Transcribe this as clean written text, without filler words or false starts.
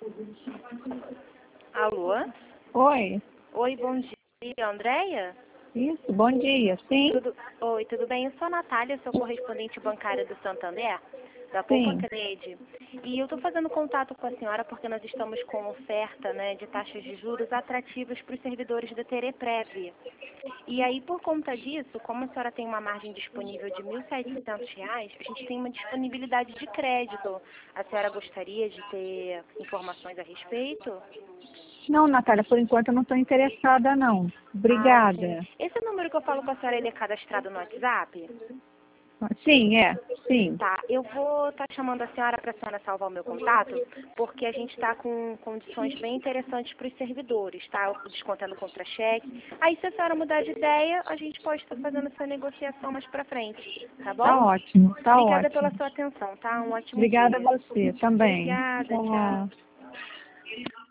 Alô? Oi, Oi, bom dia, Andréia? isso, bom dia, sim, Oi, tudo bem? Eu sou a Natália, sou correspondente bancária do Santander, da Poupa sim. Cred. E eu estou fazendo contato com a senhora porque nós estamos com oferta, né, de taxas de juros atrativas para os servidores da Tereprev. E aí, por conta disso, como a senhora tem uma margem disponível de R$ 1.700, a gente tem uma disponibilidade de crédito. A senhora gostaria de ter informações a respeito? Não, Natália, por enquanto eu não estou interessada, não. Ah, sim. Obrigada. Esse número que eu falo com a senhora, ele é cadastrado no WhatsApp? Sim, sim. Tá, eu vou estar chamando a senhora para a senhora salvar o meu contato, porque a gente está com condições bem interessantes para os servidores, tá? O desconto é no contra-cheque. Aí, se a senhora mudar de ideia, a gente pode estar fazendo essa negociação mais para frente, tá Tá bom? ótimo, tá Obrigada pela ótimo. sua atenção, tá? Um ótimo Obrigada a dia. você também. Obrigada, tchau. Tchau.